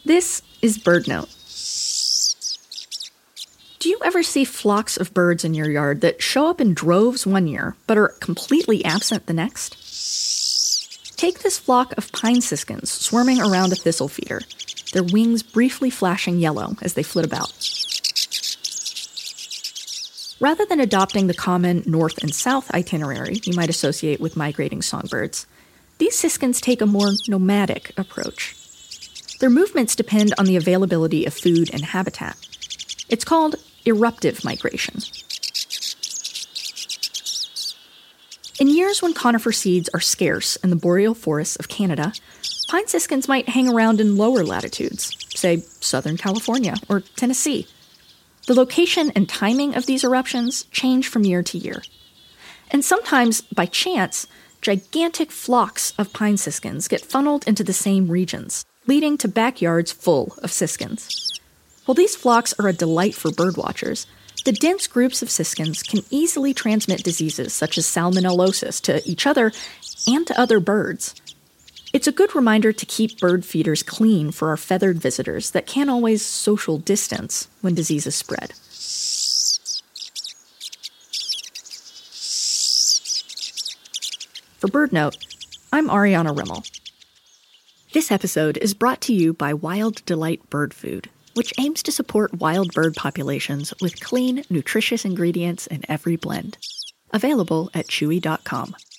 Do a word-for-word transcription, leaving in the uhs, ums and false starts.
This is BirdNote. Do you ever see flocks of birds in your yard that show up in droves one year, but are completely absent the next? Take this flock of pine siskins swarming around a thistle feeder, their wings briefly flashing yellow as they flit about. Rather than adopting the common north and south itinerary you might associate with migrating songbirds, these siskins take a more nomadic approach. Their movements depend on the availability of food and habitat. It's called eruptive migration. In years when conifer seeds are scarce in the boreal forests of Canada, pine siskins might hang around in lower latitudes, say Southern California or Tennessee. The location and timing of these eruptions change from year to year. And sometimes, by chance, gigantic flocks of pine siskins get funneled into the same regions, leading to backyards full of siskins. While these flocks are a delight for birdwatchers, the dense groups of siskins can easily transmit diseases such as salmonellosis to each other and to other birds. It's a good reminder to keep bird feeders clean for our feathered visitors that can't always social distance when diseases spread. For BirdNote, I'm Ariana Rimmel. This episode is brought to you by Wild Delight Bird Food, which aims to support wild bird populations with clean, nutritious ingredients in every blend. Available at chewy dot com.